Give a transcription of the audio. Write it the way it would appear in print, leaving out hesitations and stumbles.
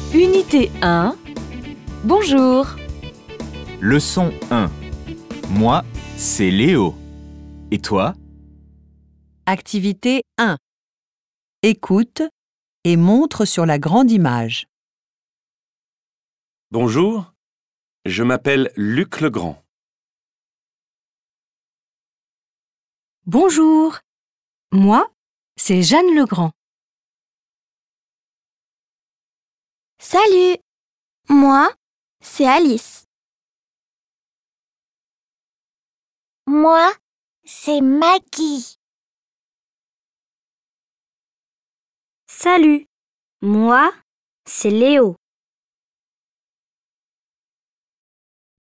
Unité 1. Bonjour. Leçon 1. Moi, c'est Léo. Et toi? Activité 1. Écoute et montre sur la grande image. Bonjour, je m'appelle Luc Legrand. Bonjour. Moi, c'est Jeanne Legrand. Salut! Moi, c'est Alice. Moi, c'est Maggie. Salut! Moi, c'est Léo.